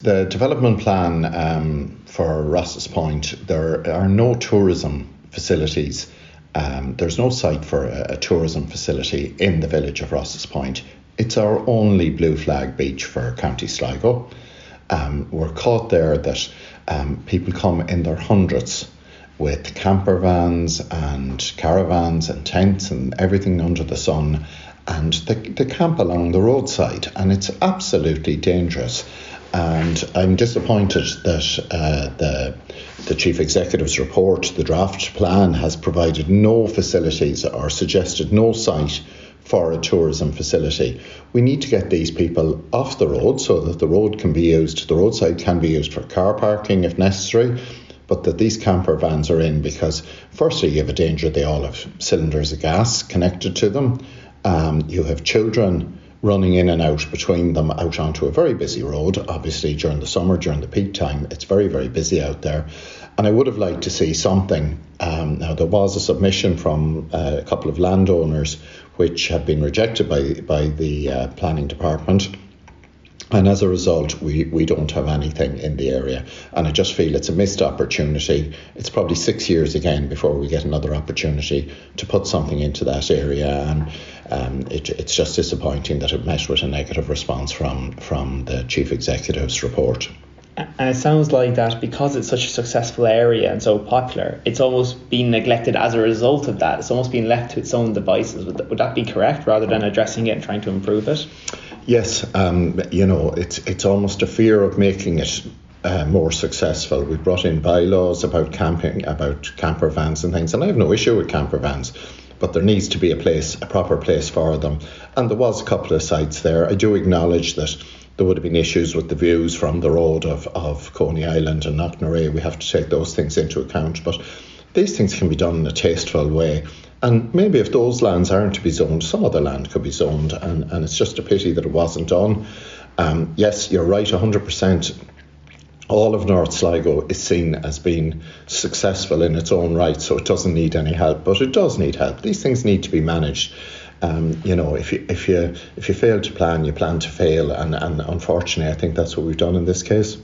The development plan for Rosses Point, there are no tourism facilities. There's no site for a tourism facility in the village of Rosses Point. It's our only blue flag beach for County Sligo. We're caught there that people come in their hundreds with camper vans and caravans and tents and everything under the sun, and they camp along the roadside, and it's absolutely dangerous. And I'm disappointed that the Chief Executive's report, the draft plan, has provided no facilities or suggested no site for a tourism facility. We need to get these people off the road so that the roadside can be used for car parking if necessary, but that these camper vans are in because firstly you have a danger they all have cylinders of gas connected to them. You have children running in and out between them out onto a very busy road. Obviously during the summer, during the peak time, it's very, very busy out there. And I would have liked to see something. Now there was a submission from a couple of landowners which have been rejected by the planning department. And as a result, we don't have anything in the area. And I just feel it's a missed opportunity. It's probably 6 years again before we get another opportunity to put something into that area. And it's just disappointing that it met with a negative response from the Chief Executive's report. And it sounds like that because it's such a successful area and so popular, it's almost been neglected as a result of that. It's almost been left to its own devices. Would that be correct, rather than addressing it and trying to improve it? Yes, it's almost a fear of making it more successful. We brought in bylaws about camping, about camper vans and things, and I have no issue with camper vans, but there needs to be a proper place for them. And there was a couple of sites there. I do acknowledge that there would have been issues with the views from the road of Coney Island and Knocknarea. We have to take those things into account, but these things can be done in a tasteful way. And maybe if those lands aren't to be zoned, some other land could be zoned, and it's just a pity that it wasn't done. Yes, you're right, 100%. All of North Sligo is seen as being successful in its own right, so it doesn't need any help, but it does need help. These things need to be managed. If you fail to plan, you plan to fail, and unfortunately, I think that's what we've done in this case.